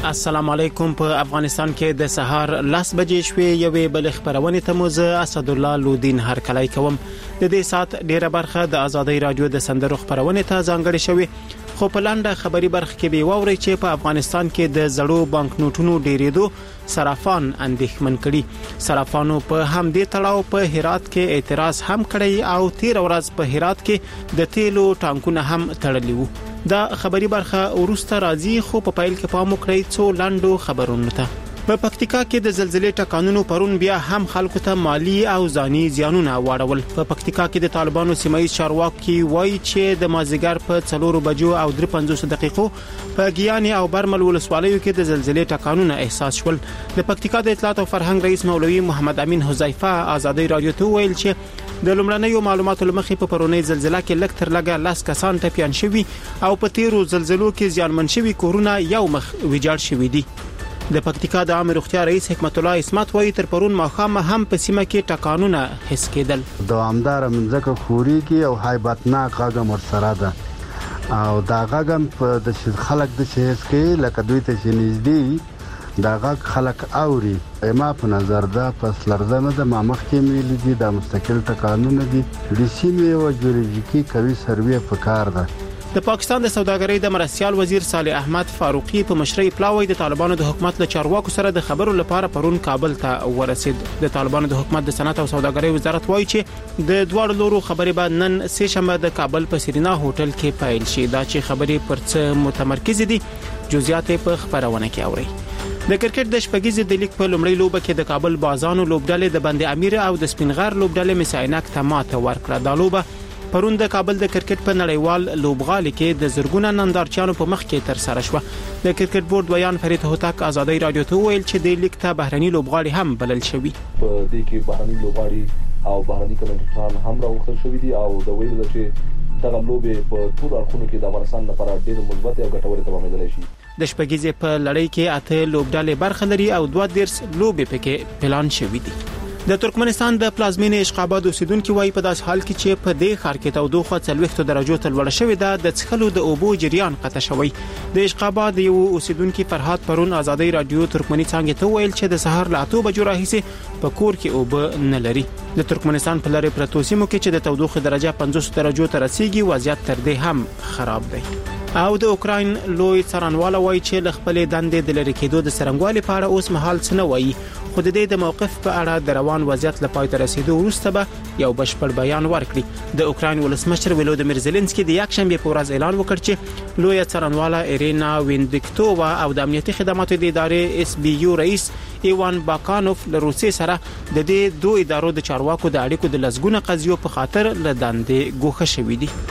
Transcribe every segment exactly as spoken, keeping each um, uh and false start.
السلام علیکم. په افغانستان کې د سهار لاس بجې شوې یوې بل خبرونه ته موزه اسد الله لودین هر کلای کوم. د دې سات ډیره برخه د آزادۍ رادیو د سندرو خبرونه ته ځانګړې شوې، خو په لاندې خبري برخه کې به ووري چې په افغانستان کې د زړو بانک نوټونو ډیرېدو صرافان اندېښمن کړي. صرافانو په هم دې تړاو په هرات کې اعتراض هم کړی او تیر ورځ په هرات کې د تیلو ټانکونه هم تړلي وو. دا خبري برخه ورسته راځي، خو په پایل کې پام وکړئ څو لاندو خبرونه ته. په پکتیکا کې د زلزلې ټکانونو پرون بیا هم خلکو ته مالی او ځاني زیانونه واړول. په پکتیکا کې د طالبانو سیمایي چارواکي وایي چې د مازیګر په څلورو بجو او درې پنځوس دقیقو په ګیاني او برمل ولسوالیو کې د زلزلې ټکانونه احساس شول. د پکتیکا د اطلاعات او فرهنګ رئیس مولوي محمد امین حذیفه آزادۍ رادیو ته ویل چې د لومړنیو معلوماتو لمخې په پرونی زلزلہ کې لږ تر لږه لاس کسان ټپيان شوي او په تیرو زلزلو کې زیانمن شوي کورونه یو مخ ویجاړ شوي دي. د پکتیکا د عامه روغتیا رئیس حکمت الله اسمت وایي تر پرون ماخامه هم په سیمه کې ټکانونه حس کېدل. دوامدار منځکه خوري کې او هایبتناک غږ مرسره ده او دا غږ په د خلک د شهس کې لکه دوی ته چې نږدې دا غږ خلک اوري. ما په نظر ده پس لرزنه د مامخ کې ملي دي د مستقل ټکانونه دي د سیمې او جیولوژیکي کوي سروې په کار ده. د پاکستان د سوداګرۍ د مرستيال وزیر صالح احمد فاروقي په مشرۍ پلاوی د طالبانو د حکومت له چارواکو سره د خبرو لپاره پرون کابل ته ورسید. د طالبانو د حکومت د صنعت او سوداګرۍ وزارت وایي چې د دوه لورو خبرې بعد نن سه شنبه د کابل په سرینا هوټل کې پیل شي. دا چې خبرې پر څه متمرکز دي جزئیات په خبرونه کې اوري. د کرکټ د شپږیزې د لیګ په لومړۍ لوبه کې د کابل بازانو لوبډلې د بند امیر او د سپینغر لوبډلې مساینک ته ماته ورکړه. دا لوبه پرون د کابل د کرکټ په نړیوال لوبغالي کې د زرګونه نندارچیانو په مخ کې تر سره شو. د کرکټ بورډ ویان فرید هوتک آزادۍ رادیو ته ویل چې د لیګ ته بهرني لوبغالي هم بلل شوی. په دې کې بهرني لوبغالي او بهرني کمنټران هم راوخل شوی دي او د ویل چې دغه لوبې په ټول اړخونو کې د افغانستان لپاره ډېر مثبت او ګټورې تمامېدلی شي. د شپږیزې په لړۍ کې اته لوبډلې برخه لري او دوه دیرس لوبې پکې پلان شوی دي. د ترکمنستان د پلازمینې اشقاباد اوسیدونکو وايي په داس حال کې چې په دې ښار کې تودوخه څلوېښت درجو ته لوړه شوې ده. د څښلو د اوبو جریان قطع شوی. د اشقاباد یو اوسیدونکو فرهاد پرون آزادۍ رادیو ترکمني څنګه ته ویل چې د سحر له اته بجو راهیسې په کور کې اوبه نه لري. د ترکمنستان په لارې پروتو سیمو کې چې د تودوخه درجه پنځوس درجو ته رسیدي وضعیت تر دې هم خراب دی. او د اوکراین لوی څارنواله وایي چې ل خپل دندې د لری کېدو د سرنګوالي په اړه اوس مهال څه نه وایي، خو د دې د موقف په اړه د روان وضعیت لپاره تر رسیدو وروسته به یو بشپړ بیان ورکړي. د اوکراین ولسمشر ولودیمیر زيلنسکي د یک شنبه په ورځ اعلان وکړ چې لوی څارنواله ایرینا وینډیکټووا او د امنیتي خدماتو د ادارې اس بي یو رئیس ایوان باکانوف له روسي سره د دې دوه ادارو د چارواکو د اړیکو د لزګونه قضیو په خاطر له دندې ګوښه شوې دي.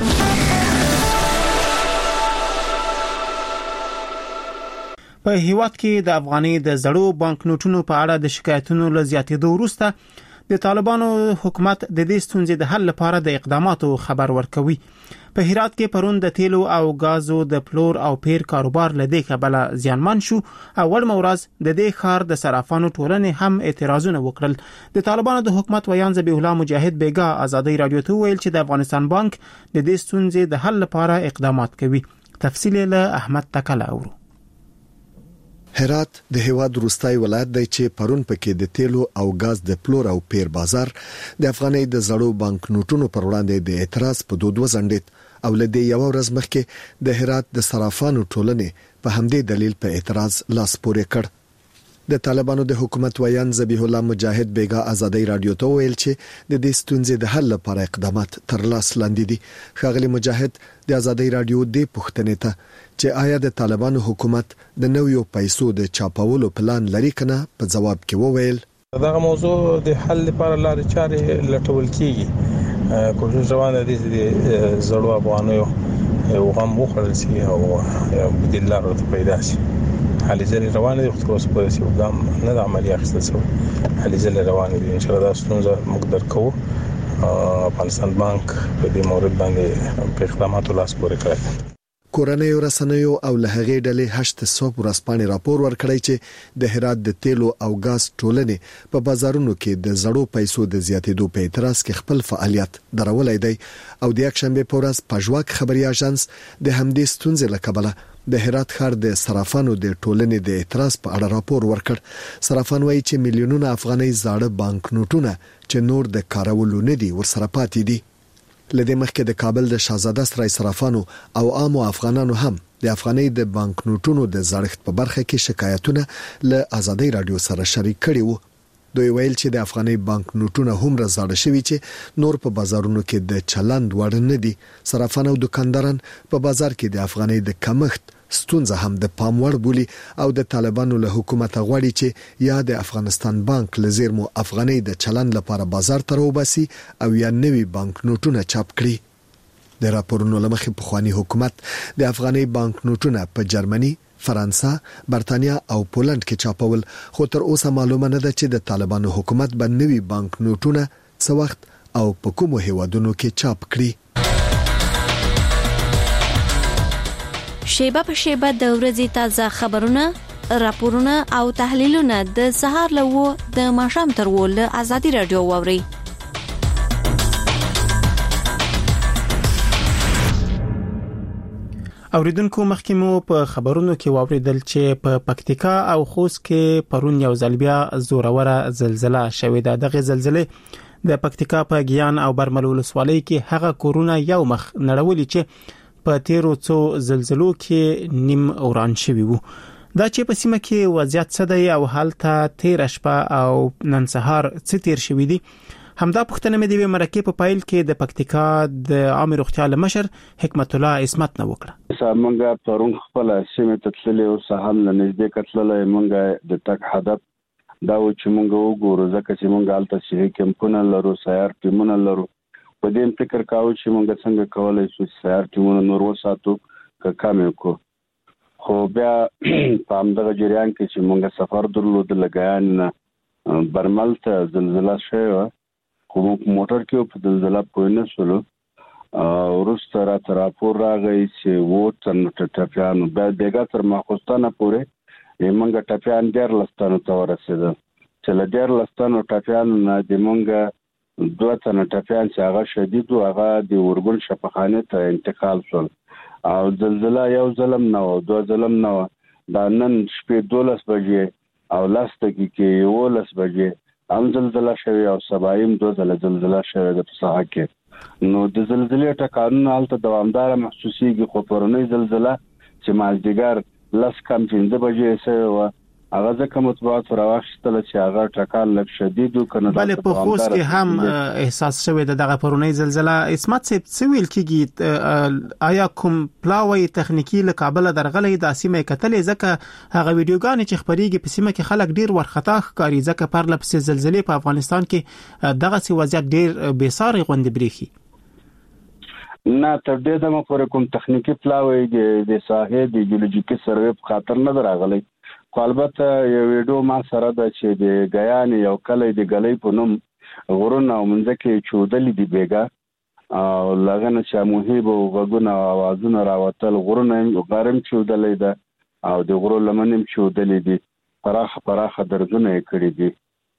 په هیواد کې د افغاني د زړو بانک نوټونو په اړه د شکایتونو له زیاتېدو وروسته د طالبانو حکومت د دې ستونزې د حل لپاره د اقداماتو خبر ورکوي. په هرات کې پرون د تیلو او غازو د پلور او پیر کاروبار لدې کبله زیانمن شو. اول مورز د دې خار د صرافانو ټولنې هم اعتراضونه وکړل. د طالبانو د حکومت ویان ذبیح الله مجاهد بیگا آزادۍ رادیو ته ویل چې د افغانستان بانک د دې ستونزې د حل لپاره اقدامات کوي. تفصیل له احمد تکل اورو. هرات د هیواد روستای ولایت دی چې پرون پکې د تیلو او غاز د پلور او پیر بازار د افغاني د زړو بانک نوټونو پر وړاندې د اعتراض په دود وزندید او لدې یو ورځ مخکې د هرات د صرافانو ټولنې په همدې دلیل په اعتراض لاس پورې کړ. د طالبانو د حکومت ویان ذبیح الله مجاهد بیگا آزادۍ رادیو ته ویل چې د دې ستونزې د حل لپاره اقدامات تر لاس لاندې دي. ښاغلي مجاهد د آزادۍ رادیو د پوښتنې ته چې آیا د طالبانو حکومت د نویو پیسو د چاپولو پلان لري کنه په جواب کې وویل دغه موضوع د حل لپاره لارې چارې لټول کیږي. کوشش روانه دي چې زړو افغانیو یو غم وخړل شي او بدیل لارو ته پیدا شي. حالې ځلې روانه دي، خو اوس په یو ګام نه د عملي اخیستل شوی. حالې ځلې روانه دي، ان شاء الله دا ستونزه موږ درک کوو. افغانستان بانک په دې مورد باندې په اقداماتو لاس پورې کړی. کورنۍ رسنیو او له هغې ډلې هشت صوب ورځپاڼې راپور ورکړی چې د هرات د تیلو او غاز ټولنې په بازارونو کې د زړو پیسو د زیاتېدو په اعتراض کې خپل فعالیت درولای دی او د یکشنبه په ورځ پژواک خبري اژانس د همدې ستونزې له کبله د هرات ښار د صرافانو د ټولنې د اعتراض په اړه راپور ورکړ. صرافان وایي چې میلیونونه افغاني زاړه بانک نوټونه چې نور د کارولو نه دي ورسره پاتې دي. لدې مخکې د کابل د شاهزاده سرای صرافانو او عامو افغانانو هم د افغاني د بانک نوټونو د زړښت په برخه کې شکایتونه له آزادۍ رادیو سره شریک کړي وو. دوی ویل چې د افغاني بانک نوټونه هم راځړ شوي چې نور په بازارونو کې د چلند وړ نه دي. صرافان او دکانداران په بازار کې د افغاني د کمښت ستونزه هم د پام وړ بولي او د طالبانو له حکومت غواړي چې یا د افغانستان بانک لزیرمو افغاني د چلند لپاره بازار ته راوباسي او یا نوي بانک نوټونه چاپ کړي. د راپورونو لمخې په خواني حکومت د افغاني بانک نوټونه په جرمني، فرانسه، برتانیا او پولند کې چاپول، خو تر اوسه معلومه نه ده چې د طالبانو حکومت به نوي بانک نوټونه څه وخت او په کومو هیوادونو کې چاپ کړي. شیبه په شیبه د ورځې تازه خبرونه، راپورونه او تحلیلونه د سهار لوو د ماښام تر ول آزادي رادیو ووري. اوریدونکو مخکمو په خبرونو کې واوریدل چې په پکتیکا او خوست کې پرون یو ځل بیا زوروره زلزلہ شوې ده. دغه زلزلې د پکتیکا په ګیان او برمل ولسوالۍ کې هغه کورونه یو مخ نړولې چې په تیرو څو زلزلو کې نیم اوران شوی وو. دا چې په سیمه کې وضعیت څه دی او حالت تیر شپه او نن سهار څه تیر شوی دی، همدا پوښتنه مې د مرکه په پایل کې د پکتیکا د عام روغتیا مشر حکمت الله اسمت نه وکړه. سامنګ پرون خپل سیمه تتللې او سهام لنږدې کتللې مونږه د تک هدف دا و چې مونږ وګورو ځکه چې مونږ الته شي کمپونه لرو، سیار ټیمونه لرو. په دې فکر کاوه چې مونږ څنګه کولای شو سیار ټیمونه نور وساتو که کم کو. خو بیا په همدغه جریان کې چې مونږ سفر درلود لګیان برمل ته زلزلہ شوه، خو موږ موټر کې په زلزلہ پوه نه شولو. وروسته راته راپور راغی چې و تن ټپیانو بیا بیګا تر ماخوستانه پورې مونږ ټپیان دیارلس تنو ته ورسېدل چې له دیارلس تنو ټپیانو نه د مونږ دوه تنه ټپیان چې هغه شدید او هغه د ورګل شفاخانه ته انتقال شول. او زلزلہ یو ظلم نه و، دوه ظلم نه و. دا نن شپې دولس بجې او لس دقیقې یولس بجې هم زلزلہ شوی او سبایم دوه ځله زلزلہ شوی د ساحه کې. نو د زلزلې ټکانونه هلته دوامدار محسوسیږي، خو پرونی زلزلہ چې مازدیګر لس کم پنځه بجې شوی و هغه ځکه مطبوعات راوښتل چې هغه ټکان لږ شدید و کنه. بلې په خوست کې هم احساس شوی د دغه پرونی زلزلہ. اسمت صاحب څه ویل کیږي؟ آیا کوم پلاوی تخنیکی له کابل درغلې د سیمه کتلې؟ ځکه هغه ویډیوګانې چې خبريږي په سیمه کې خلک ډیر ورخطا ښکاري ځکه پر لپس زلزلې په افغانستان کې دغه سی وضعیت ډیر بیساري غوندې بریخي. نه تر دې دمه پورې کوم تخنیکی پلاوی د ساحې د جیولوژیکي سروې په خاطر نه راغلی. خو البته یو ویډیو ما سره ده چې د غیان یو کلی د غلې په نوم غرونه او منځکه چودلې دی بیګا او لغنه چې موهیب او غوونه اوازونه راوتل غرونه غرم چودلې ده او د غرو لمنم چودلې دي، پراخ پراخ درځونه کړې دي.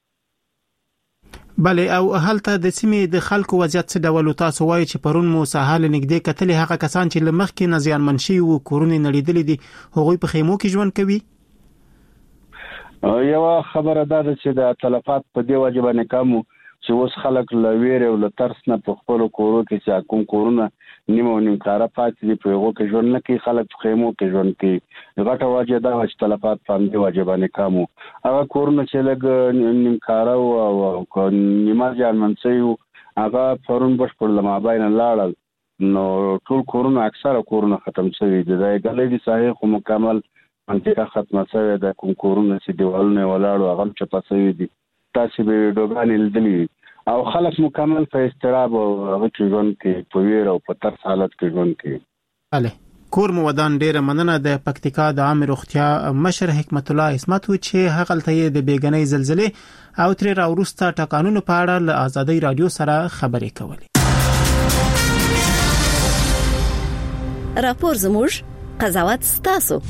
بله او هلته د سیمې د خلکو وضعیت څه ډول؟ تاسو وایي چې پرون مو سهال نږدې کتلې هغه کسان چې لمخ کې نزیان منشي او کورونه نړیدلې دي، هغوی په خیمو کې ژوند کوي. یو خبره ده چې د تلفات په دی واجبانه کوم چې اوس خلک لویر او لترس نه په خپل کورو کې چې کوم کورونه نیمه نیم کاره پاتې دي په هغه کې ژوند نه کوي، خلک په خیمو کې ژوند کوي. غټه واجب ده چې تلفات په دی واجبانه کوم هغه کورونه چې لګ نیم کاره او نیمه ځان منسي هغه پرون بشپړ لماباین لاړل. نو ټول کورونه اکثره کورونه ختم شوي دي. دا غلې دي صحیح خو مکمل منطقه ختمه شوې ده. کوم کورونه چې دیوالونه ولاړو هغه چپه شوي دي. تاسو به ویډیوګانې لیدلې او خلک مکمل په استراب او هغه کې ژوند کوي، په ویر او په ترس حالت کې ژوند کوي. بله کور مو ودان ډیره مننه د پکتیکا د عام روغتیا مشر حکمت الله اسمت چې هغه ته د بیګنۍ زلزلې او تر راورسته ټکانونو په اړه له آزادۍ رادیو سره خبرې کولې. راپور زموږ، قضاوت ستاسو.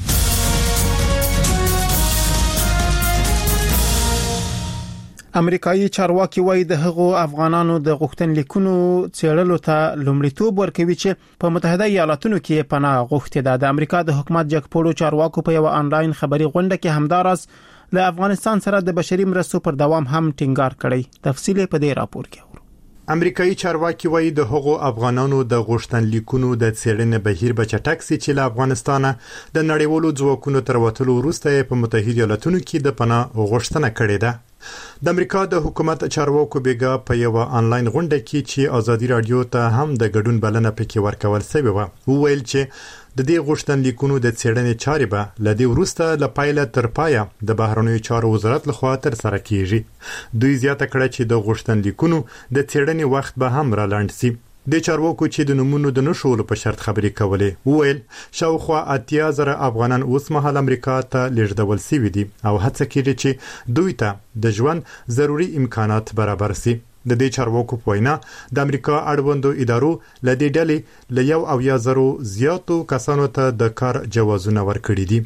امریکایي چارواکي وایي د هغو افغانانو د غوښتنلیکونو څېړلو ته لومړیتوب ورکوي چې په متحده ایالاتونو کې پناه غوښتي ده. د امریکا د حکومت جګپوړو چارواکو په یو آنلاین خبري غونډه کې همداراز له افغانستان سره د بشري مرستو پر دوام هم ټینګار کړی. تفصیل په دې راپور کې اورو. امریکایي چارواکي وایي د هغو افغانانو د غوښتنلیکونو د څېړنې بهیر به چټک سي چې له افغانستانه د نړیوالو ځواکونو تر وتلو وروسته په متحده ایالاتونو کې د پناه غوښتنه کړې ده. د امریکا د حکومت چارواکو بیګا په یو آنلاین غونډه کې چې ازادي رادیو ته هم د ګډون بلنه پکې ورکول شوې و، وویل چې د دې غوښتنلیکونو د څېړنې چارې به ل دې وروسته ل پایله تر پایه د بهرنیو چارو وزارت لخوا تر سره کیږي. دوی زیاته کړه چې د غوښتنلیکونو د څېړنې وخت به هم را لاند شي. د چارواکو چې د نمونو د نشولو په شرط خبرې کولې، وویل شاوخوا اتیا زره افغانان اوس مهال امریکا ته لیږدول شوي دي او هڅه کوي چې دوی ته د ژوند ضروري امکانات برابر شي. د دې چارواکو په وینا د امریکا اړوندو ادارو ل دې ډلې ل یو او یا زرو زیاتو کسانو ته د کار جوازونه ورکړي دي.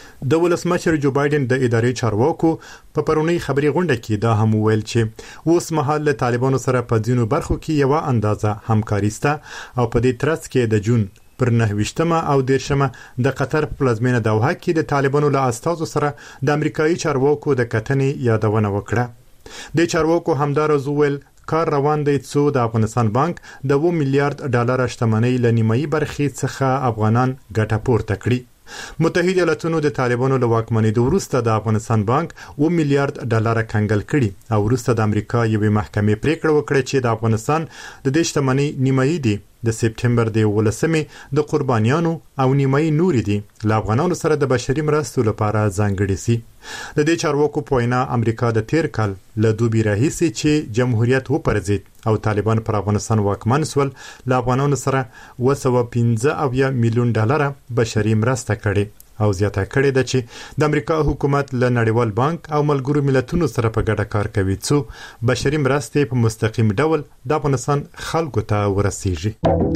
د ولسمشر جو بایدن د ادارې چارواکو په پرونی خبري غونډه کې دا هم ویل چې اوس مهال له طالبانو سره په ځینو برخو کې یو اندازه همکاري سته او په دې ترڅ کې د جون پر نهویشتمه او دیرشمه د قطر پلازمینه دوحه کې د طالبانو له استازو سره د امریکایي چارواکو د کتنې یادونه وکړه. د چارواکو همدارز ویل کار روان دی څو د افغانستان بانک د و میلیارډ ډالر شتمنۍ له نیمایي برخې څخه افغانان ګټه پورته کړي. متحده ایالاتونو د طالبانو له واکمنۍ وروسته د افغانستان بانک و میلیارډ ډالر کنګل کړي او وروسته د امریکا یوې محکمې پریکړه وکړه چې د افغانستان د دې شتمنۍ نیمایي دی د سپټمبر د ولسمې د قربانیانو او نیمایي نوري دي له افغانانو سره د بشري مرستو لپاره ځانګړي سي. د دې چارواکو په وینا امریکا د تیر کال له دوبي راهیسي چې جمهوریت وپرځید او طالبان پر افغانستان واکمن سول له افغانانو سره و سوه پنځه اویا میلیون ډالر بشري مرسته کړې او زیاته کړې ده چې د امریکا حکومت له نړیوال بانک او ملګرو ملتونو سره په ګډه کار کوي څو بشري مرستې په مستقیم ډول د افغانستان خلکو ته ورسیږي.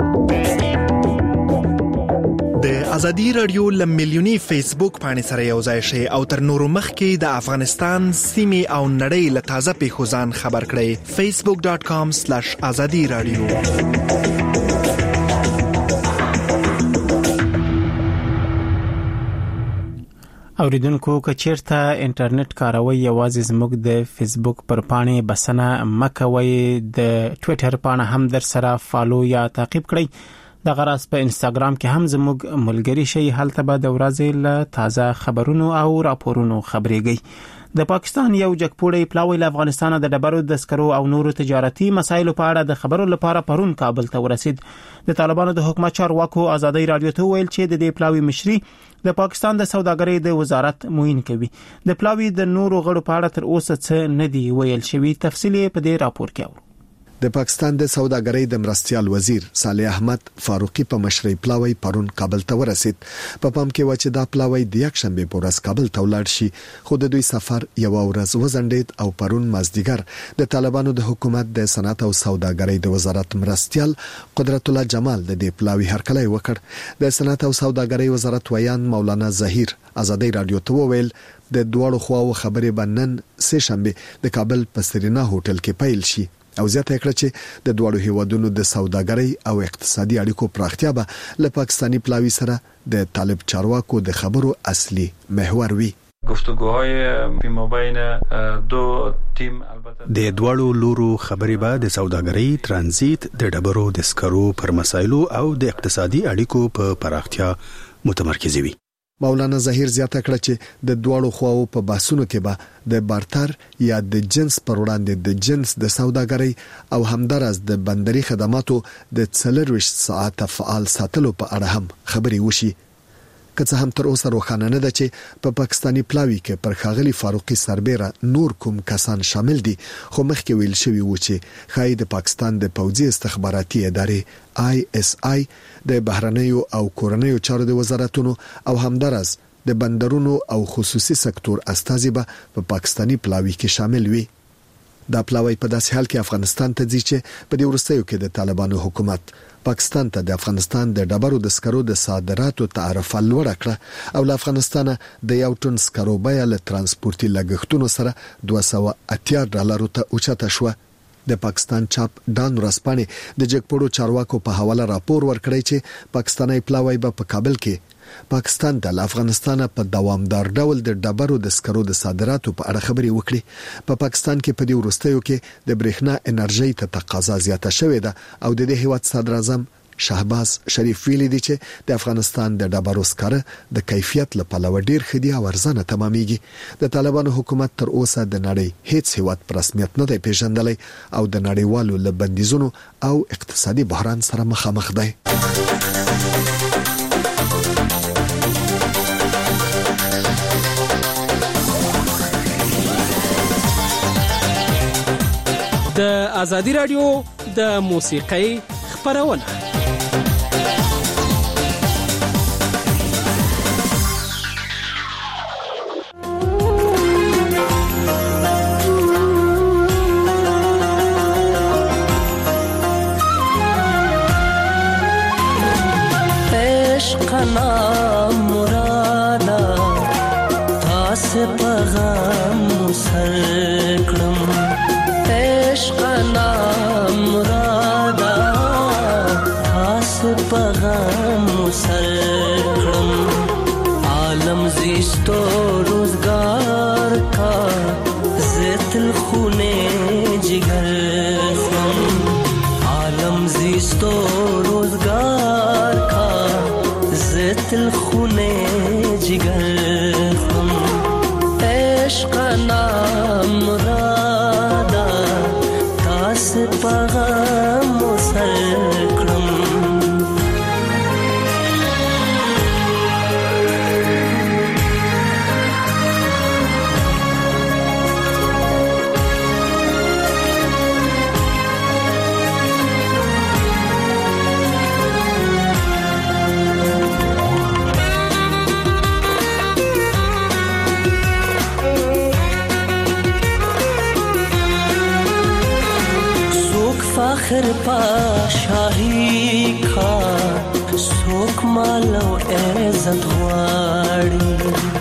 د ازادي رادیو ل ملیونی فیسبوک باندې سره یو ځای شي او تر نورو مخکې د افغانستان سیمه او نړۍ له تازه پیښو ځان خبر کړئ. facebook dot com slash azadi radio. اوریدونکو که چیرته انټرنیټ کاروي یوازې زموږ د فیسبوک پر پاڼې بسنه مکوي، د ټوئیټر پاڼه هم در سره فالو یا تعقیب کړئ. د غراس په انستګرام کې هم زموږ ملګری شي، هلته به د ورځې له تازه خبرونو او راپورونو خبرېږي. د پاکستان یو جګپوړی پلاوی له افغانستان د ډبرو د سکرو او نورو تجارتي مسایلو په اړه د خبرو لپاره پرون کابل ته ورسید. د طالبانو د حکومت چارواکو ازادي رادیو ته ویل چې د دې پلاوی مشري د پاکستان د سوداګرۍ د وزارت معین کوي. د پلاوی د نورو غړو په اړه تر اوسه څه نه دی ویل شوی. تفصیل په دې راپور کې اورو. د پاکستان د سوداګرۍ د مرستيال وزیر صالح احمد فاروقي په مشرۍ پلاوی پرون کابل ته ورسید. په پام کې و چې دا پلاوی د یک شنبه په ورځ کابل ته ولاړ شي، خو د دوی سفر یو ورځ وزندید او پرون مازدیګر د طالبانو د حکومت د صنعت او سوداګرۍ د وزارت مرستيال قدرت الله جمال د دې پلاوی هرکلی وکړ. د صنعت او سوداګرۍ وزارت ویان مولانا زهیر ازادي رادیو ته وویل د دوړو خواو خبرې بنن سه شنبه د کابل په سرینا هوټل کې پیل شي او زیاته کړه چې د دوړو هیوادونو د سوداګرۍ او اقتصادي اړیکو پراختیا به له پاکستانی پلاوی سره د طالب چارواکو د خبرو اصلي محور وي. گفتگوهای پیمابین دو تیم البته د دوړو لورو خبرې به د سوداګرۍ، ترانزیت، د ډبرو د سکرو پر مسایلو او د اقتصادي اړیکو په پراختیا متمرکز وي. مولانا زهیر زیاته کړه چې د دوړو خواو په باسونو کې به د بارتر یا د جنس پر وړاندې د جنس د سوداګرۍ او همدارس د بندري خدماتو د څلرويشت ساعت فعال ساتلو په اړه هم خبري وشي. که څه هم تر اوسه روښانه نه ده چې په پاکستانی پلاوی کې پر خاغلی فاروقي سربېره نور کوم کسان شامل دي، خو مخکې ویل شوی و چې خای د پاکستان د پوځي استخباراتي ادارې آی اس آی د بهرنیو او کورنیو چارو د وزارتونو او همدارس د بندرونو او خصوصي سکتور استازي به په پاکستانی پلاوی کې شامل وي. دا پلاوی په داسې حال کې افغانستان ته ځي چې په دې ورستیو کې د طالبانو حکومت پاکستان ته د افغانستان د ډبرو د سکرو د صادراتو تعرفه لوړه کړه او له افغانستان د یو ټن سکرو بیه له ترانسپورتي لګښتونو سره دوه سوه اتیا ډالرو ته اوچته شوه. د پاکستان چاپ ډان ورسپانې د جګپړو چارواکو په حواله راپور ورکړی چې پاکستاني پلاوی به په کابل کې پاکستان د افغانستان په دوامدار ډول د ډبرو د سکرو د صادراتو په اړه خبري وکړي. په پا پاکستان کې په دې وروستیو کې د برېښنا انرژي ته تقاضا زیاته شوې ده او د دې هیواد صدر اعظم شهباز شریف ویلي دی چې د افغانستان د ډبرو سکره د کیفیت لپاره ډیر خدي او ارزانه تمامېږي. د طالبانو حکومت تر اوسه د نړۍ هیڅ هیواد پر رسمیت نه دی پیژندلی او د نړیوالو لبندیزونو او اقتصادي بحران سره مخامخ دی. د ازادي رادیو د موسیقۍ خبرونه فخر پا شاهی کا سوک مالو عزت غواړي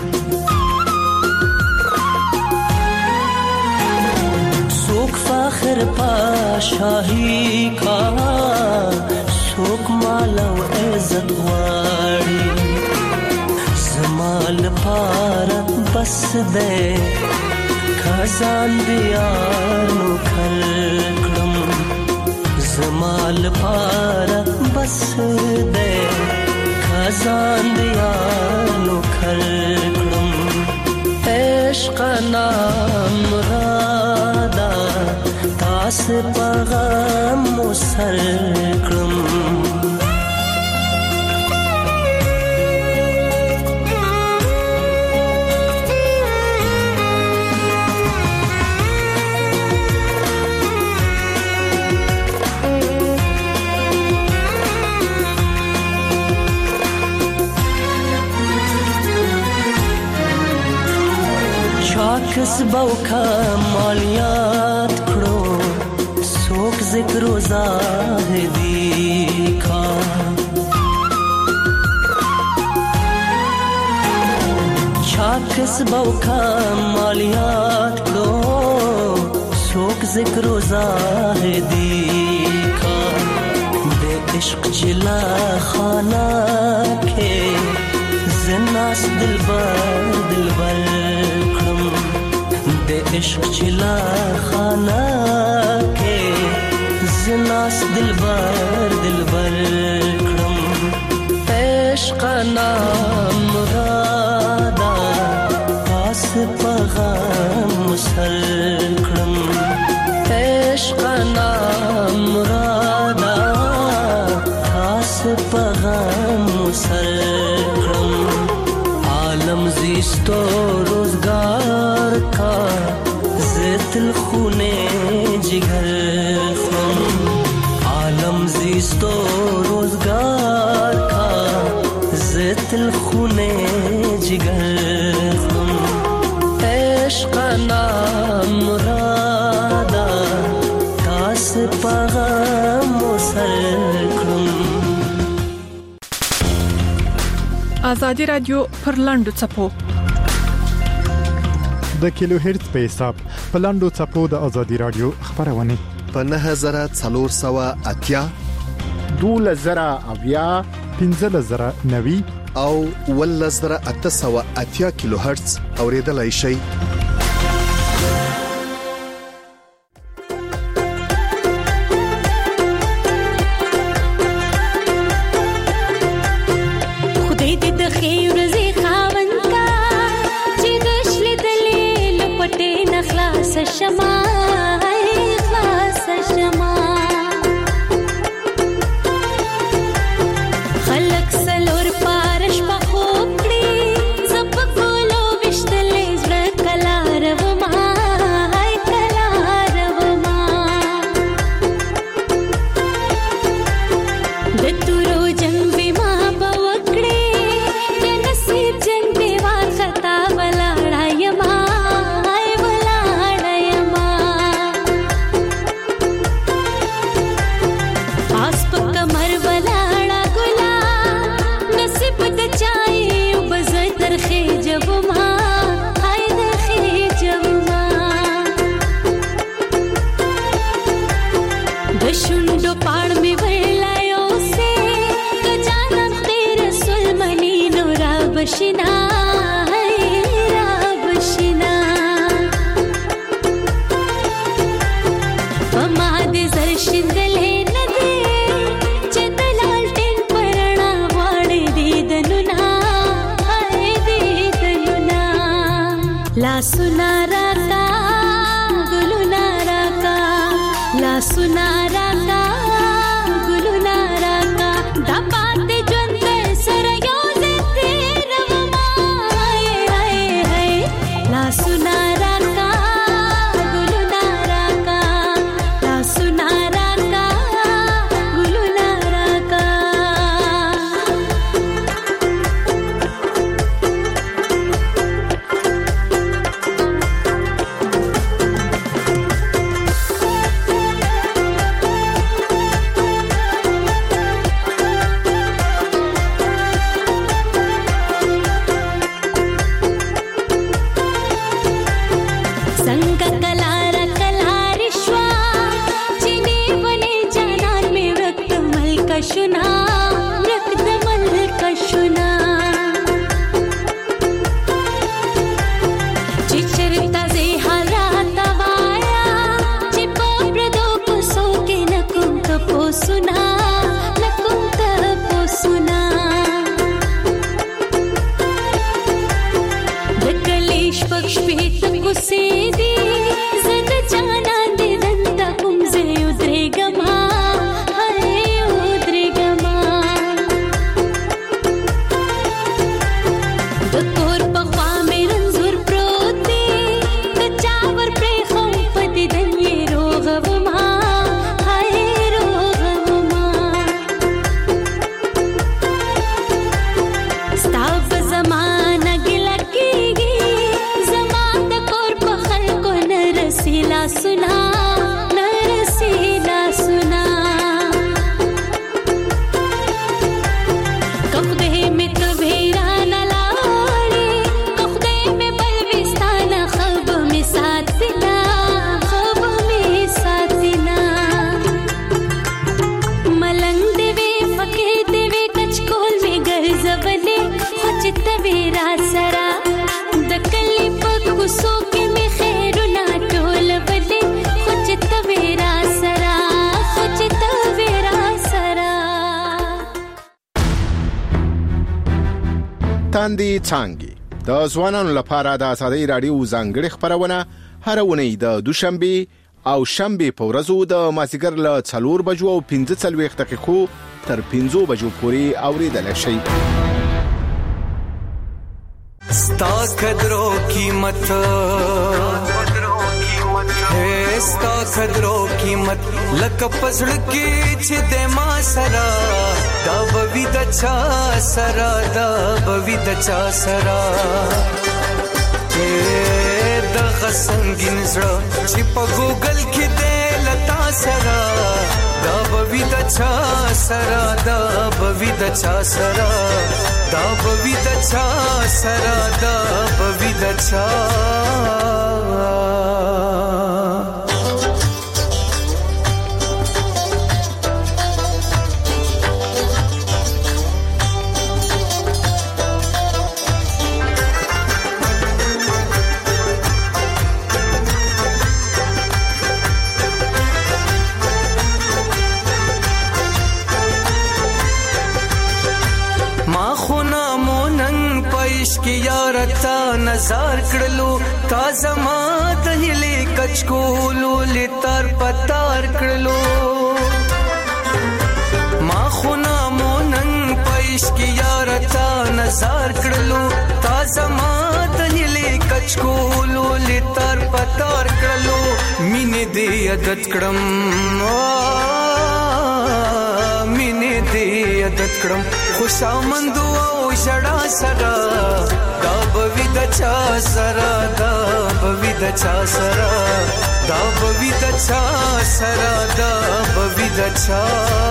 سوک فخر پا شاهی کا سوک مالو عزت غواړي زمال پار بس دے خزان دیار نو کھلکڑم زمال پار بس دے خزان دیار نو کھلکڑم عشق نام رادا تاس پغم مسلکڑم کسبو کا مالیات کړو څوک ذکر و زاهدی کا چا کسبو کا مالیات کړو څوک ذکر و زاهدی کا د عشق چلا خانہ کې زناس دلبر دلبر عشق چلا خانہ کے زناس دلبر دلبر کرم عشق نام مرادا پاس پغم مسل کرم عشق نام مرادا پاس پغم مسل کرم عالم زیستو روزگار کا زتل خونے جگر خم عالم زیستو روزگار کا زتل خونے جگر خم عشق نام مرادا تاس پغم مسل کرم ازادي رادیو پر لاندو چپو د کیلو هرتز په حساب په لاندو چپو د ازادي رادیو خبرونه په نه هزار څلور سوه اتیا دوله زره اویا پنځه زره نوي او ول زره اته سوه اتیا کیلو هرتز اوریدلای شي. تاندي څانګي د ځوانانو لپاره د ازادي رادیو ځانګړي خبرونه هر ونی د دوشنبه او شنبه په ورځو د مازیګر له څلور بجو او پنځه څلوېښت دقیقو تر پنځه بجو پورې اوریدل شي. ستا قدرو قیمت ہے ستا قدرو قیمت لکه پزړ کې چې د ما سرا دا بوي د چا سرا دا بوي د چا سرا د غسنګین زړه چې په ګوګل کې د لتا سرا دا بوی د چا سرا دا بوی د چا سرا دا بوی د چا سرا دا بوی د چا کی یارتا نظر کړلو تا زما د هلي کچکولو لتر پتار کړلو ما خنا مونن پېش کی یارتا نظر کړلو تا زما د هلي کچکولو لتر پتار کړلو مینه دې عادت کړم مینه دې عادت کړم خوشامندو او شړا سرا دا بوی د چا سرا دا بوی د چا سرا دا بوی د چا سرا دا بوی د چا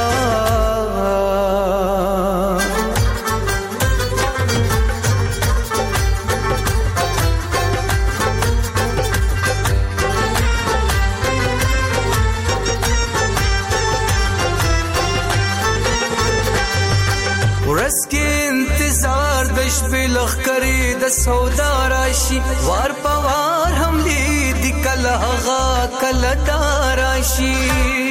بلخ کری د سودا راشي وار پوار هم دې د کله غا کله داراشي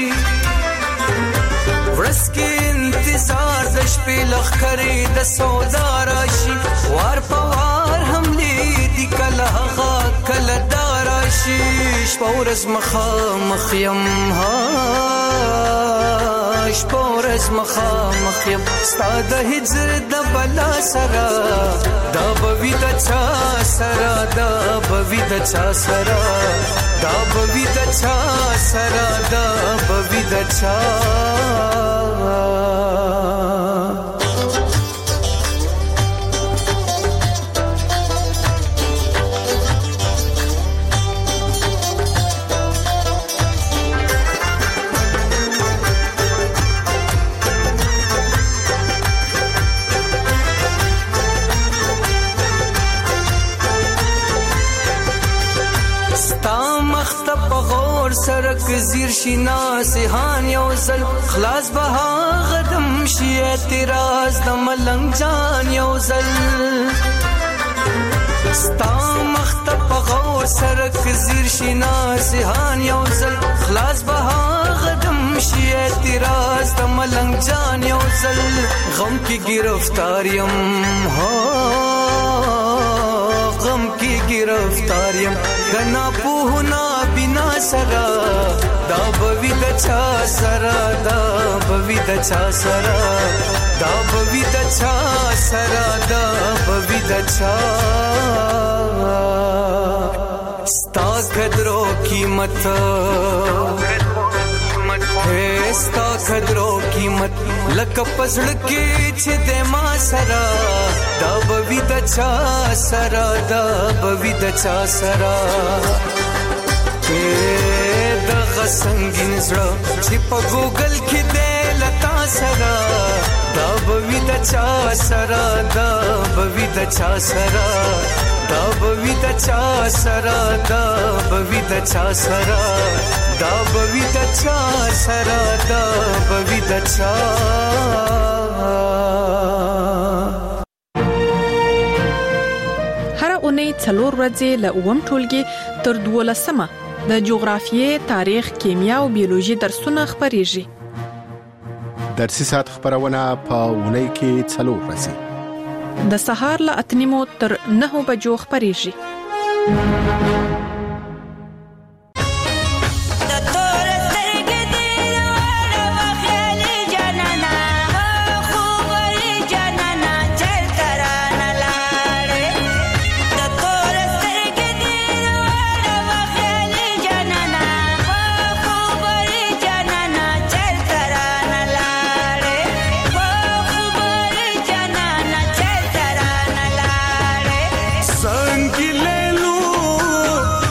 ورس کې انتظار د شپې لخ کری د سودا راشي وار پوار هم دې د کله غا کله داراشي شپورز مخا مخیم ها شپورز مخا مخیم ستاد هجر د بلا سرا دا بوی د چا سرا دا بوی د چا سرا دا بوی د چا سرا دا بوی د چا سرک زیر شینا سهان یو زل خلاص بها غدم شی اعتراض د ملنګ جان یو زل ستا مختب غور سرک زیر شینا سهان یو زل خلاص بها غدم شی اعتراض د ملنګ جان یو زل غم کی گرفتاریم ہو غم کی گرفتاریم گنا پوہنا بنا سرا دا بوی د چا سرا دا بوی د چا سرا دا بوی د چا سرا دا بوی د چا ستا قدرو قیمت ہے ستا قدرو قیمت لک پزړ کې چې د ما سرا دا بوی د چا سرا دا بوی د چا سرا د غسنګین زړه چې په ګوګل کې دی لتا سرا دا بوی د چا سرا دا بوی د چا سرا دا بوی د چا سرا دا بوی د چا سرا دا بوی د چا سرا دا بوی د چا هر اونۍ څلور ورځې له اووم ټولګي تر دولسمه د جغرافیې، تاریخ، کیمیا او بیولوژي درسونه خبريږي. درسي ساعت خبرونه په اونۍ کې څلور ورځې د سهار له اتنیمو تر نهو بجو خبريږي. संग ले लूं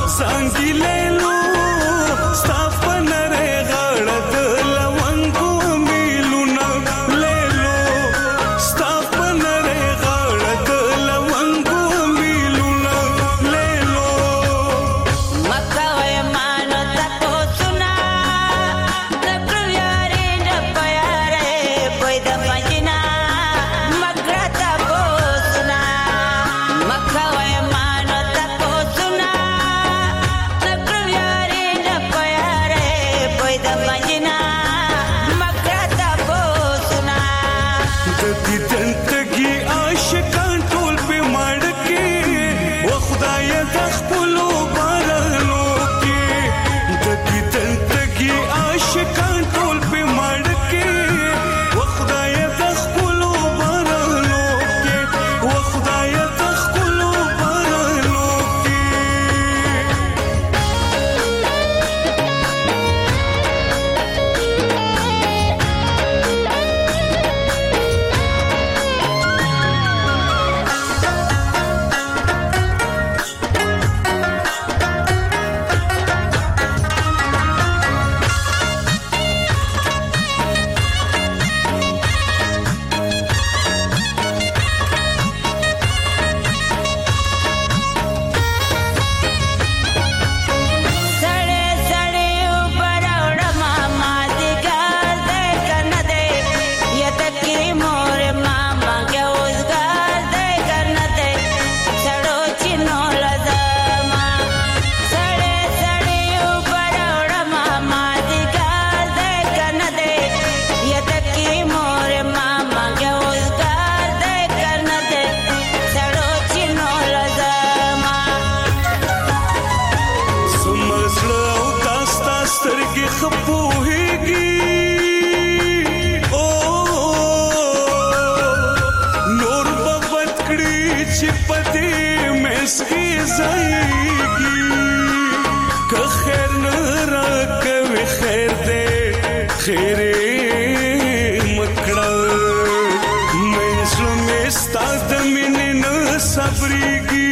چې پدې مسکی زایږي که خیر نه راکوي خیر دې خیرې مکړه منځلو مې ستا د مینې نه صبرېږي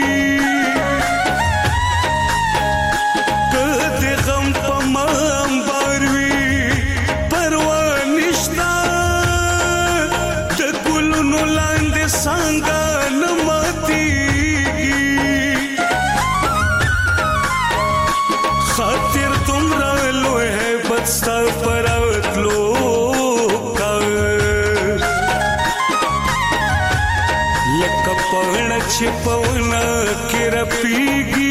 که دې غم په ما امبار وي پروا نشته د ګلونو لاندې څانګه نه ماتېږي خاطر دومره لوی هیبت ستا په راتلو لکه پاڼه چې په ونه کې رپېږي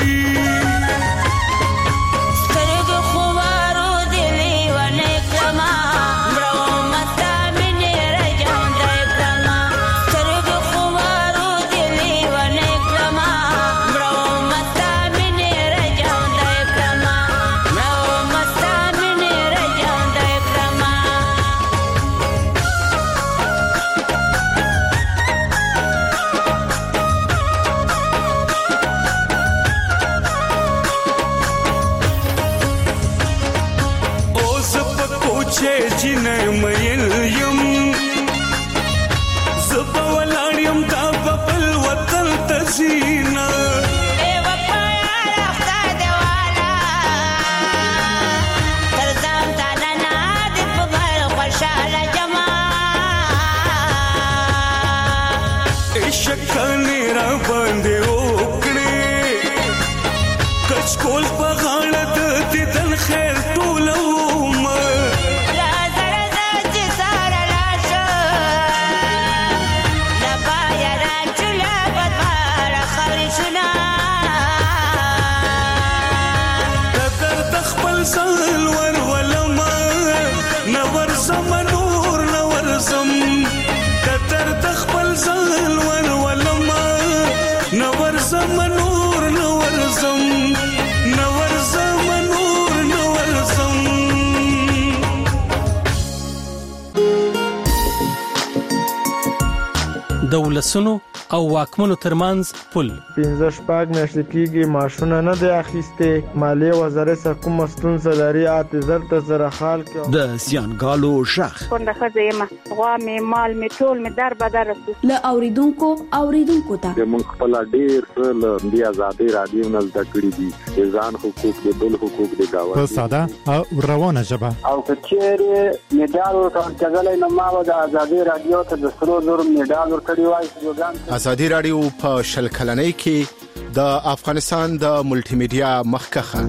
د ولسونو او واکمنو ترمنځ پل پنځه شپږ میاشتې کېږي معاشونه نه دی اخیستې مالیې وزارت سره کومه ستونزه لري اته زر ته زره خال کې د زیانګالو شخ څنګه ښځه یم غوا مې مال مې ټول مې در بدر رسو له اوریدونکو اوریدونکو ته موږ خپل ډیر څه د آزادۍ رادیو نه زده کړی دي ځان حقوق د بل حقوق د گاوند په ساده او روانه ژبه او کچېره میډال ورکړل نو ما د آزادۍ رادیو ته د سرو زر میډال ورکړی وای ازادي رادیو په شل کلنۍ کې د افغانستان د ملټي میډیا مخکخه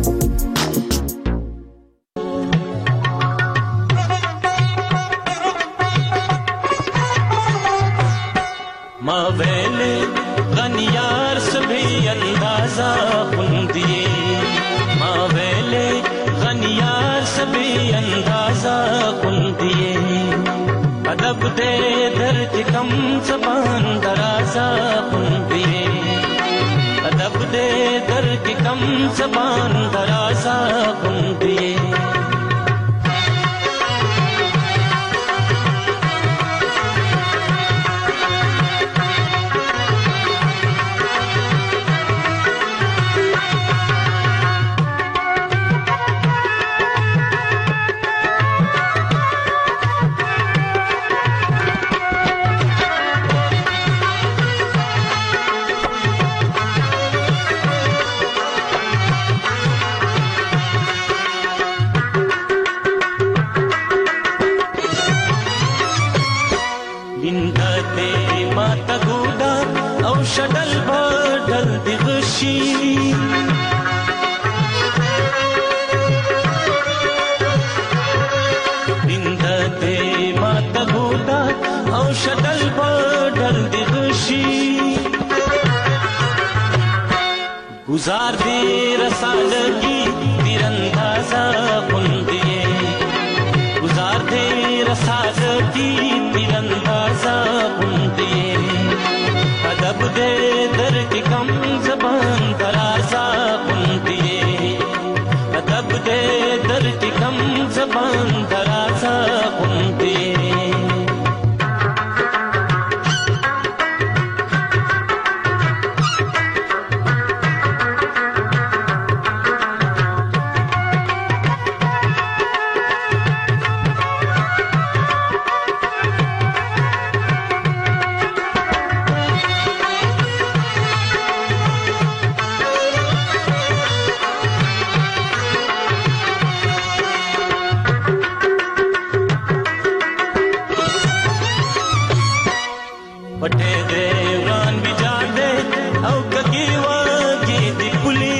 ما ویلے غنیار سبھی اندازہ خوندیے ما ویلے غنیار سبھی اندازہ خوندیے ادب دے درد کم زبان درازا خوندیے ادب دے درد کم زبان درازا خوندیے شدل بدل دغشي بندته مات بودا او شدل بدل دغشي گزار دے رسالگی تیراندازا خوندیے گزار دے رسالگی تیراندازا خوندیے ادب دے در کی کم زبان درازا خوندیے ادب دے در کی کم زبان درازا خوندیے پټه دې وران بيجار دې او کګي واګي دې پولي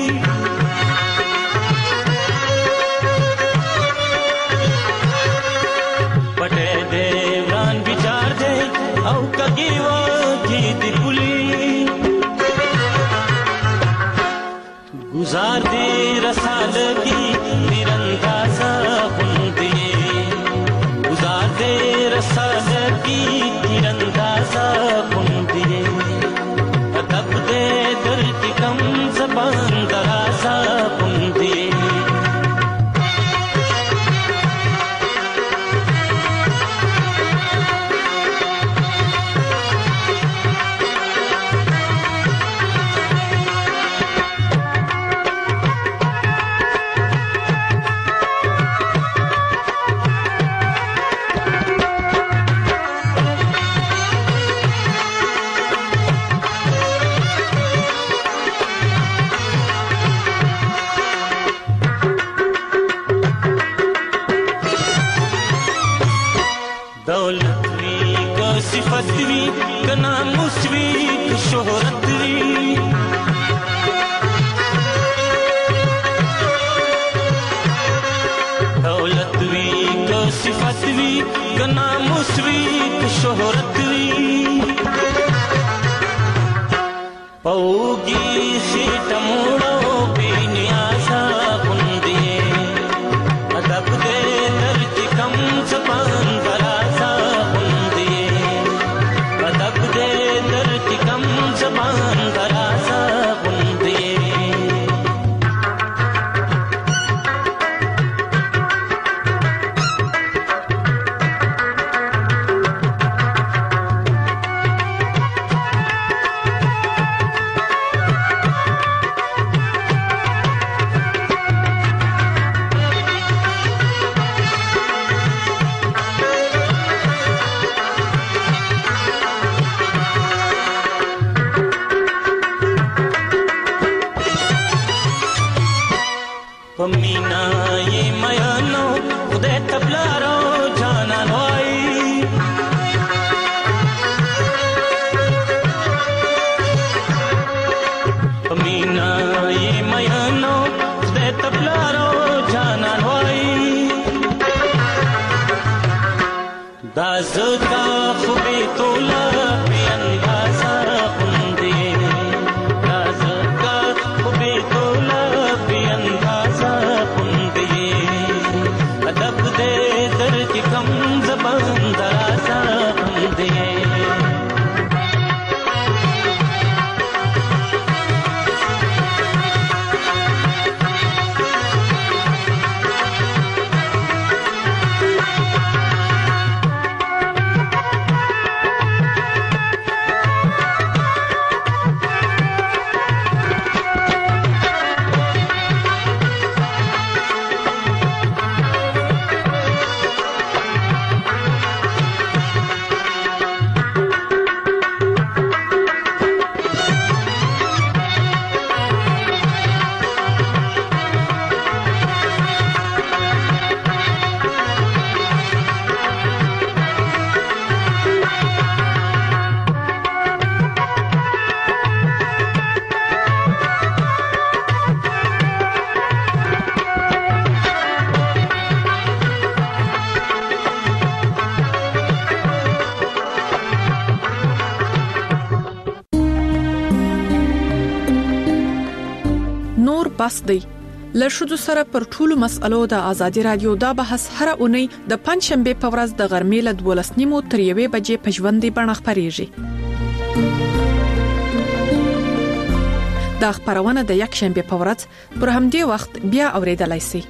پټه دې وران بيجار دې او کګي واګي دې پولي گزار دې رسال کی تیراندازا خوندې گزار دې رسال کی تیراندازا خوندې ادب دې در کی کم زبان درازا خوندې دولت وی کو صفت وی کنا مسوی کو شهرت وی دولت وی کو صفت وی کنا مسوی کو شهرت وی پوگی خیٹ موڑو بینی آشا کندی ادب دے درد کم زبان درازا کندی ادب دے درد کم زبان درازا کندی پمینا یہ میانو خدای تبلارو جانان وائی پمینا یہ میانو خدای تبلارو جانان وائی داز کا خوبی تولا پی اندازا خوندی داز کا خوبی تولا پی اندازا ادب دے در کی کم زبان درازا خوندے بس دی له شذو سره پر ټولو مسألو د ازادي رادیو دا بحث هر اونۍ د پنځ شنبه په ورځ د غرمې له دولس نیمو تر یوې بجې په ژوندۍ بڼه خپرېږي. دا خبرونه د یک شنبه په ورځ پر همدې وخت بیا اوریدلای شئ.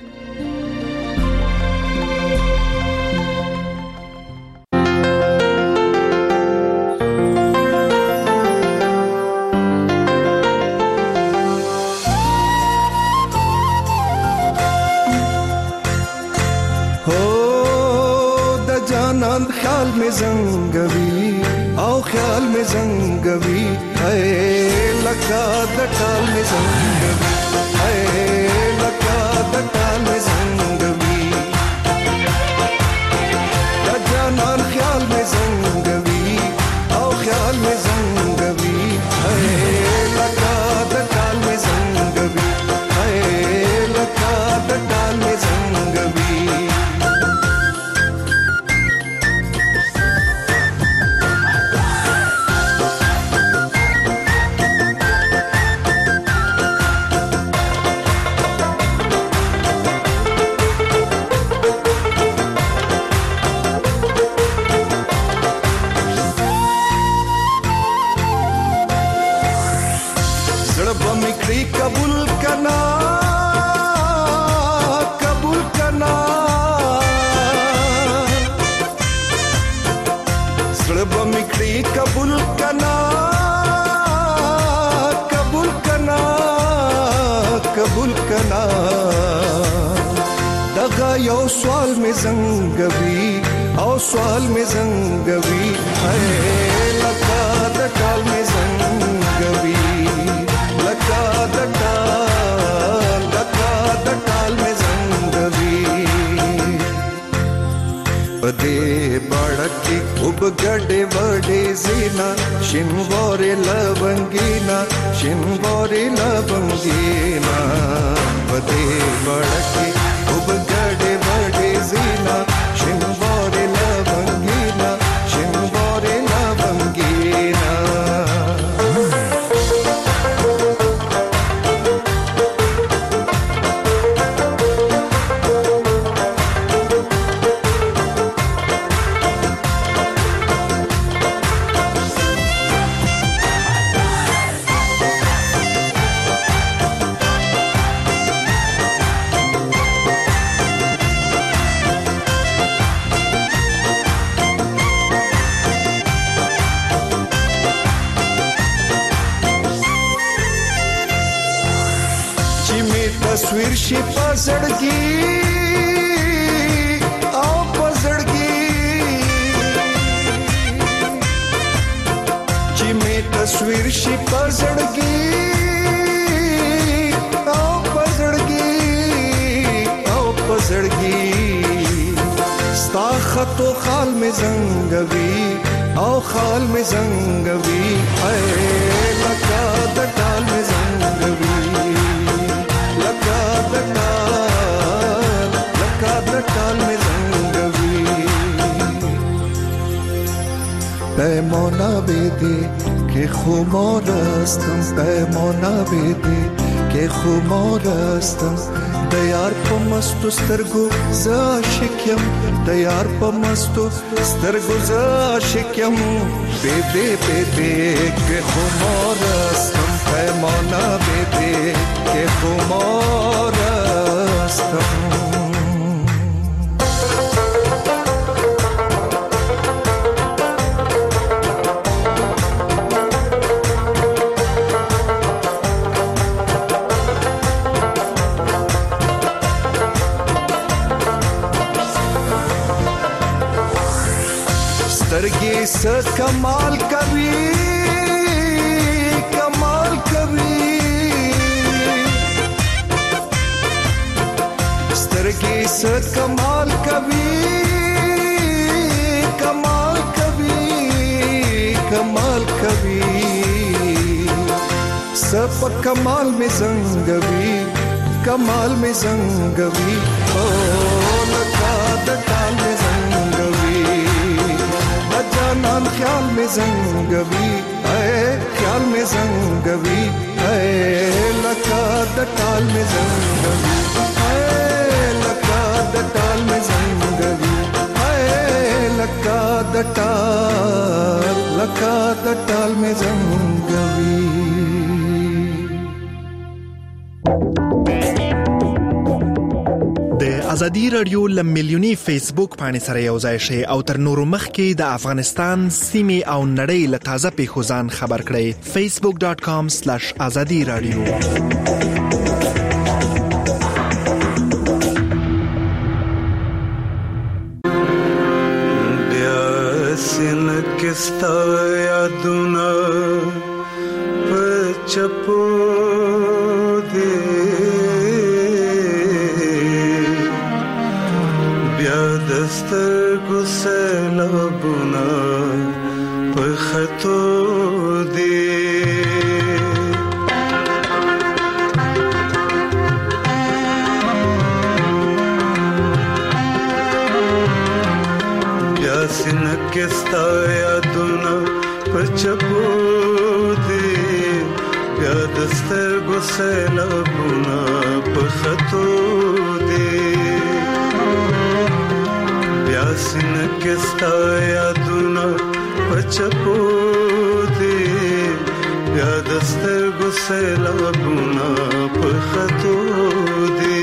خیال میں زنگوی او خیال میں زنگوی اے لگا دٹال میں زنگوی اے لگا دٹال میں زنگوی دا جانان خیال میں زنگوی او خیال زړه به میکړي قبول کنا قبول کنا قبول کنا دغه یو سوال می زنګوي او سوال می زنګوي اے لکه د ټال می زنګوي لکه د ټال لکه د ټال می زنګوي پدې بڑکی وب ګډې وډې زینا شینوارې لونګینا شینوارې لونګینا پدې بڑکی وب ګډې وډې زینا شینوارې لونګینا شینوارې لونګینا تصویر شي پزړګي او پزړګي چې می تصویر شي پزړګي او پزړګي او پزړګي ستا خطو خال می زنګوي او خال می زنګوي اے لکه د ټال می زنګوي لکه د ټال لکه د ټال می زنګوي پیمانه بده که خمارستم پیمانه بده که خمارستم د یار په مستو سترګو ز عاشقم د یار په مستو سترګو ز عاشقم بده بده که خمارستم پیمانه بده که خمارستم سترګې س کمال کوي کمال کوي سترګې س کمال کوي کمال کوي کمال کوي سپ کمال می زنګوي کمال می زنګوي او لکه د ټال می زنګوي جانان خیال میں زنگوی اے خیال میں زنگوی اے لکا دٹال میں زنگوی اے لکا دٹال میں زنگوی اے لکا دٹال لکا دٹال میں زنگوی ازادي رادیو لملیونی فیسبوک باندې سره یو ځای شي او تر نورو مخکې د افغانستان سیمې او نړۍ له تازه پیښو ځان خبر کړئ facebook dot com slash azadi radio bya sin kista yaduna pachapo سترګو سیلابونه په خطو دي بیا سینه کې ستا یادونه په چپو دي بیا د سترګو سیلابونه په خطو دي سینه کې ستا یادونه په چپو دي بیا د سترګو سیلابونه په خطو دي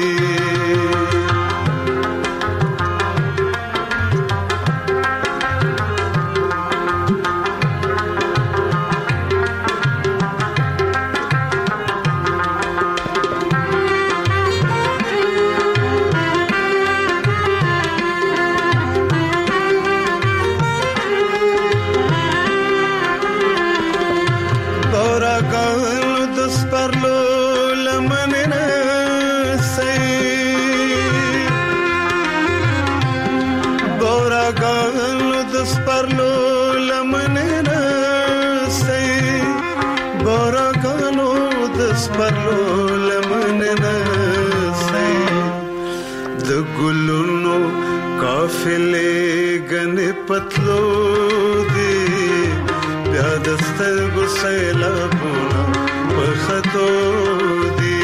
سفرلو لمننا سي د ګلونو قافلې غنې پتلو دي بیا د سترګو سیلابونه په خطو دي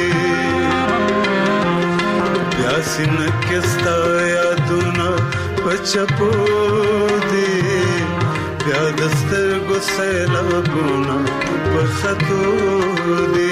بیا سینه کې ستا یادونه په چپو دي بیا د سترګو سیلابونه په خطو دي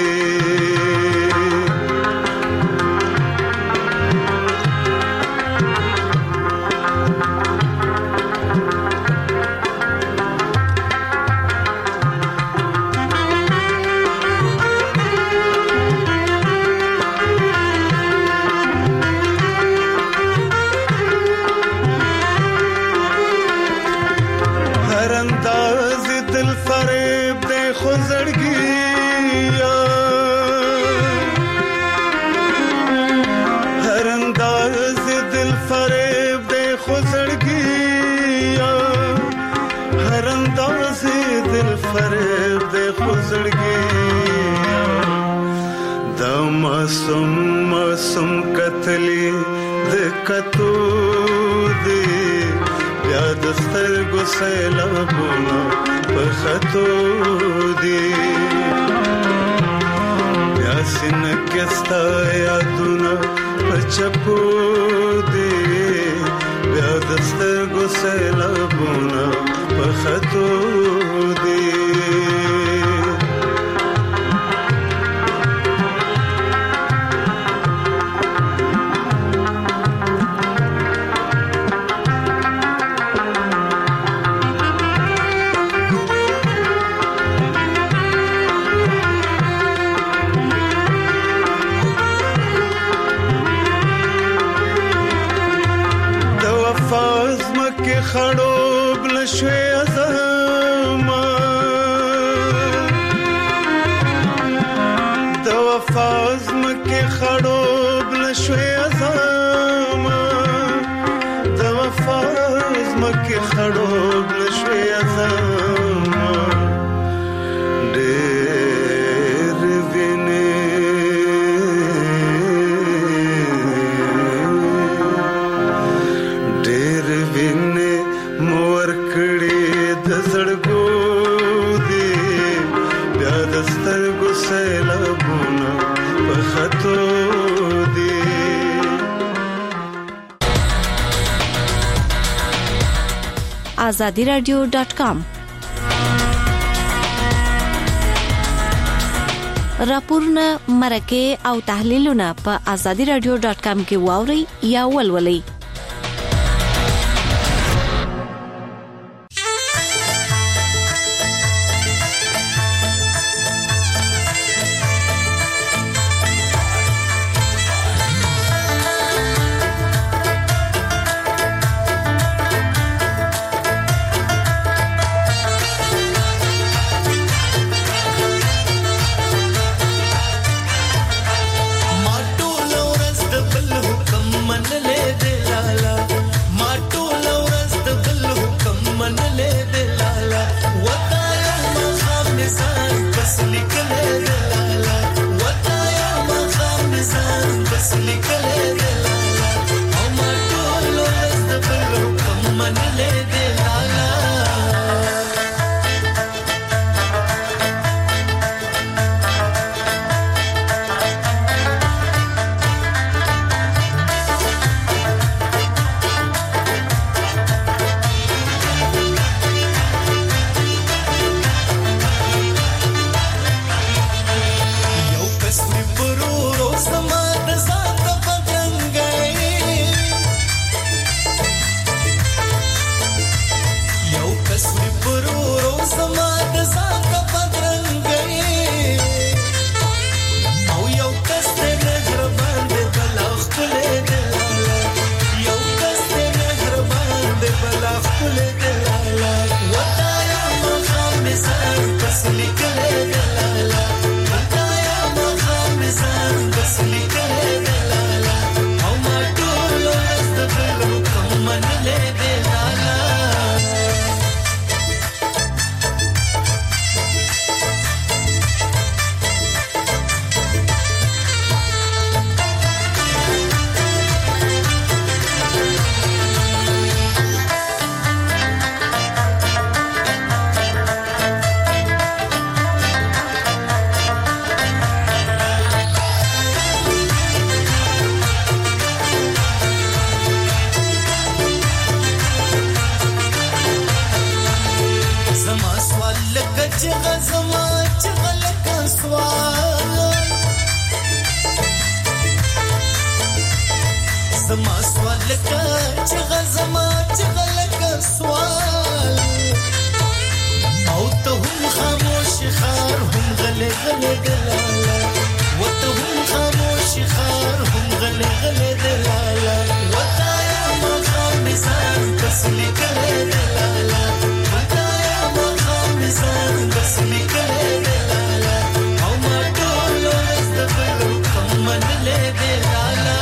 मासूम मासूम कतली د کتو دی بیا د سترګو سیلابونه په خطو دی بیا سینه کې ستا یادونه په چپو دی بیا د سترګو سیلابونه په خطو دی خړوب لشوي ازما د وفاز مکه خړوب لشوي ازما د وفاز مکه خړوب لشوي ازما ډېر ویني ډېر ویني مور کړي د زړګو دی بیا د سترګو سیلابونه په خطو دی آزادی رادیو ډاٹ کام راپورونه مرکه او تحلیلونه په آزادی رادیو ډاٹ کام کې واوري یا ولولئ زما سوال لکه چې غزما چې غلکه سوال زما سوال لکه چې غزما چې غلکه سوال او ته هم خاموش خار هم غلې غلې دلاله وته هم خاموش خار هم غلې غلې دلاله وته ما خامزان بس لیکلې دلاله وته ما خامزان بس لیکلې دلاله او ما ټول ورځ د بلو کوم منلې دلاله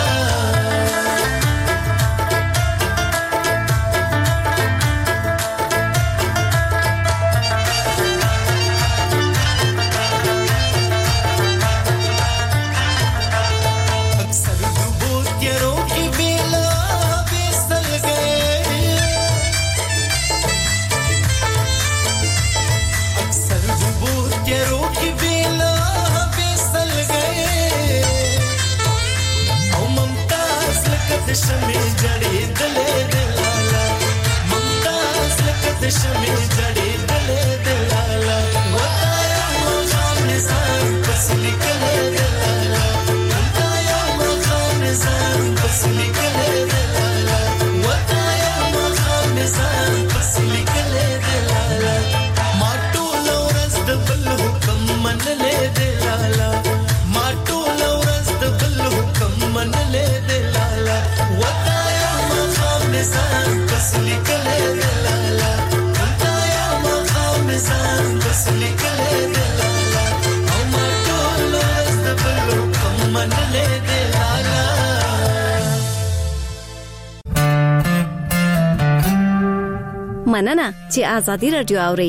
शमी जड़ी दले दलाला मुमताज लकत शमी जड़ी दले दलाला वताया मखाम निजाम बस निकले दलाला वताया मखाम निजाम बस निकले दलाला वताया मखाम निजाम बस निकले दलाला माटू लौरस दबल हुक्म मन ले दलाला माटू लौरस दबल हुक्म मन ले दलाला वताया मखाम निजाम बस निकले दलाला वताया मखाम निजाम बस निकले दलाला او ما ټول ورځ د بلو کوم منلې دلالا مننه چې آزادي رادیو اوري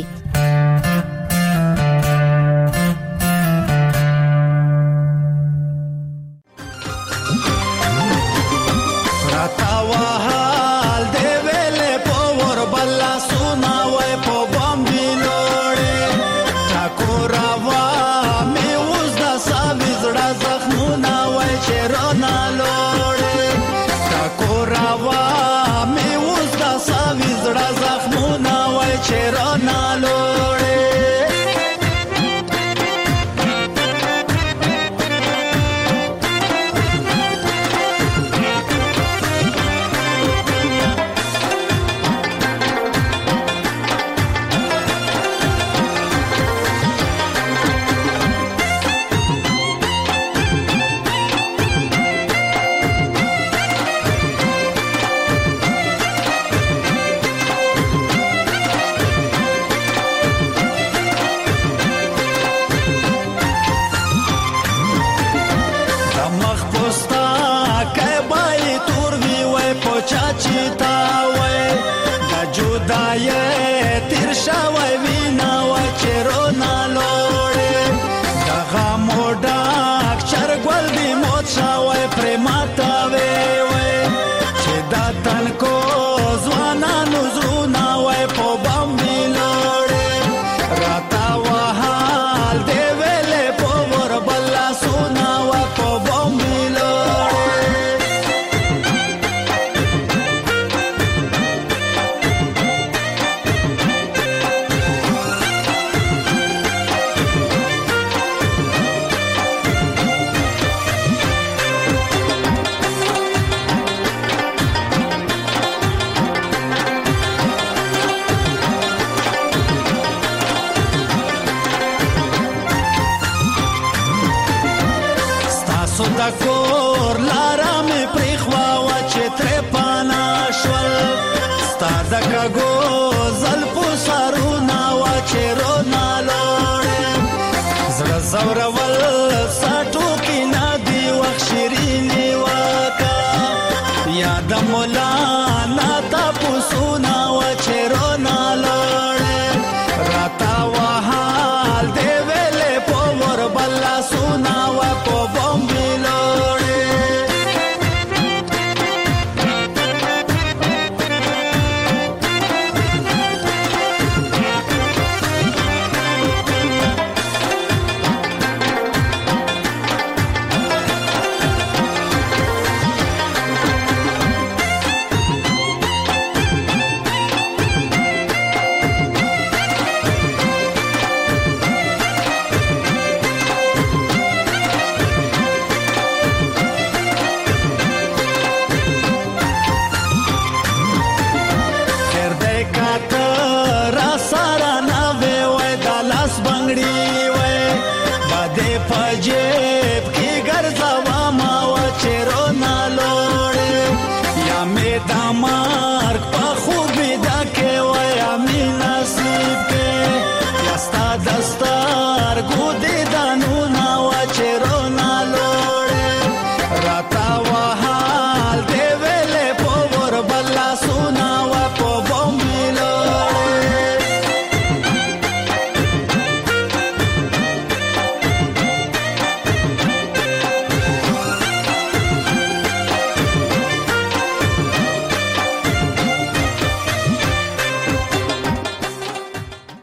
Sunawa po bombilore کړي